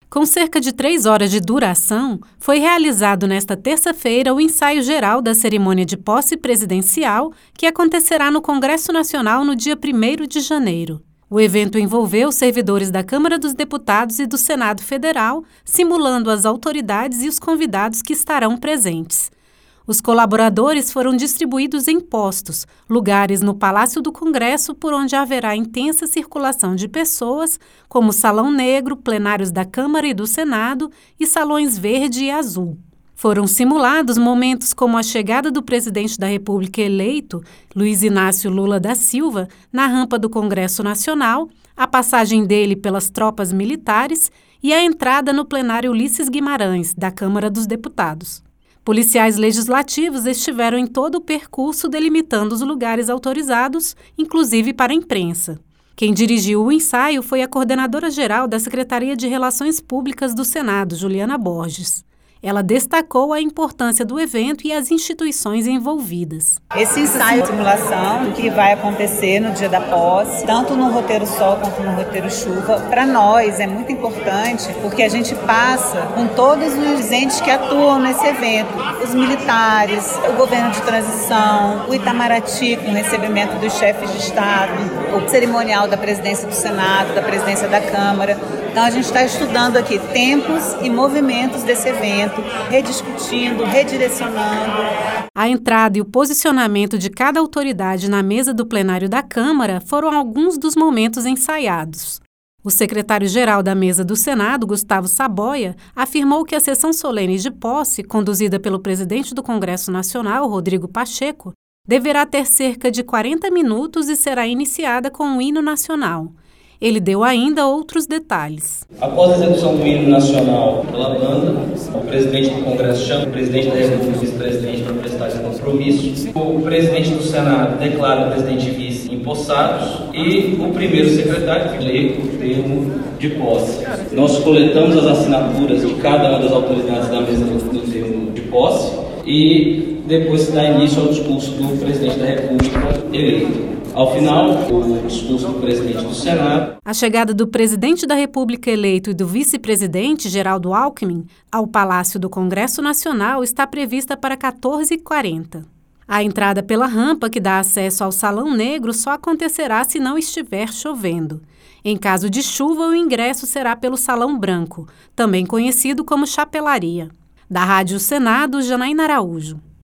Com cerca de 3 horas de duração, foi realizado nesta terça-feira o ensaio geral da cerimônia de posse presidencial, que acontecerá no Congresso Nacional no dia 1º de janeiro. O evento envolveu servidores da Câmara dos Deputados e do Senado Federal, simulando as autoridades e os convidados que estarão presentes. Os colaboradores foram distribuídos em postos, lugares no Palácio do Congresso por onde haverá intensa circulação de pessoas, como Salão Negro, plenários da Câmara e do Senado e salões verde e azul. Foram simulados momentos como a chegada do presidente da República eleito, Luiz Inácio Lula da Silva, na rampa do Congresso Nacional, a passagem dele pelas tropas militares e a entrada no plenário Ulisses Guimarães, da Câmara dos Deputados. Policiais legislativos estiveram em todo o percurso delimitando os lugares autorizados, inclusive para a imprensa. Quem dirigiu o ensaio foi a coordenadora-geral da Secretaria de Relações Públicas do Senado, Juliana Borges. Ela destacou a importância do evento e as instituições envolvidas. Esse ensaio de simulação que vai acontecer no dia da posse, tanto no roteiro sol quanto no roteiro chuva, para nós é muito importante porque a gente passa com todos os entes que atuam nesse evento, os militares, o governo de transição, o Itamaraty com o recebimento dos chefes de Estado, o cerimonial da presidência do Senado, da presidência da Câmara. Então a gente está estudando aqui tempos e movimentos desse evento, rediscutindo, redirecionando. A entrada e o posicionamento de cada autoridade na mesa do plenário da Câmara foram alguns dos momentos ensaiados. O secretário-geral da mesa do Senado, Gustavo Saboia, afirmou que a sessão solene de posse, conduzida pelo presidente do Congresso Nacional, Rodrigo Pacheco, deverá ter cerca de 40 minutos e será iniciada com o hino nacional. Ele deu ainda outros detalhes. Após a execução do hino nacional pela banda, o presidente do Congresso chama o presidente da República e o vice-presidente para prestar esse compromisso. O presidente do Senado declara o presidente e vice empossados e o primeiro secretário lê o termo de posse. Nós coletamos as assinaturas de cada uma das autoridades da mesa do termo de posse e depois se dá início ao discurso do presidente da República eleito. Ao final, o discurso do presidente do Senado. A chegada do presidente da República eleito e do vice-presidente, Geraldo Alckmin, ao Palácio do Congresso Nacional está prevista para 14h40. A entrada pela rampa que dá acesso ao Salão Negro só acontecerá se não estiver chovendo. Em caso de chuva, o ingresso será pelo Salão Branco, também conhecido como chapelaria. Da Rádio Senado, Janaína Araújo.